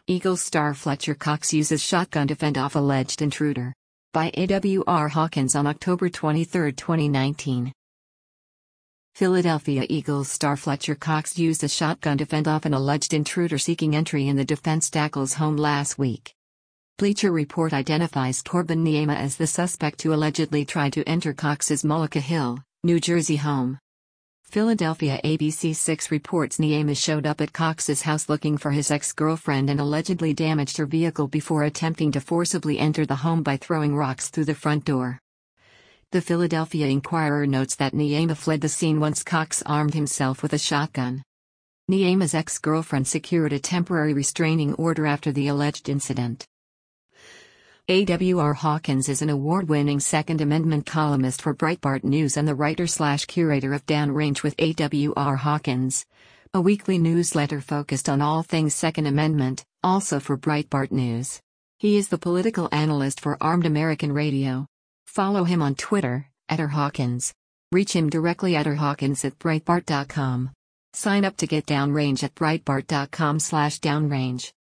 Eagles star Fletcher Cox uses shotgun to fend off alleged intruder. By A.W.R. Hawkins on October 23, 2019. Philadelphia Eagles star Fletcher Cox used a shotgun to fend off an alleged intruder seeking entry in the defense tackle's home last week. Bleacher Report identifies Torben Niema as the suspect who allegedly tried to enter Cox's Mullica Hill, New Jersey home. Philadelphia ABC6 reports Niema showed up at Cox's house looking for his ex-girlfriend and allegedly damaged her vehicle before attempting to forcibly enter the home by throwing rocks through the front door. The Philadelphia Inquirer notes that Niema fled the scene once Cox armed himself with a shotgun. Niema's ex-girlfriend secured a temporary restraining order after the alleged incident. A.W.R. Hawkins is an award-winning Second Amendment columnist for Breitbart News and the writer/curator of Downrange with A.W.R. Hawkins, a weekly newsletter focused on all things Second Amendment, also for Breitbart News. He is the political analyst for Armed American Radio. Follow him on Twitter, @RHawkins. Reach him directly at rhawkins@breitbart.com. Sign up to get Downrange at breitbart.com/downrange.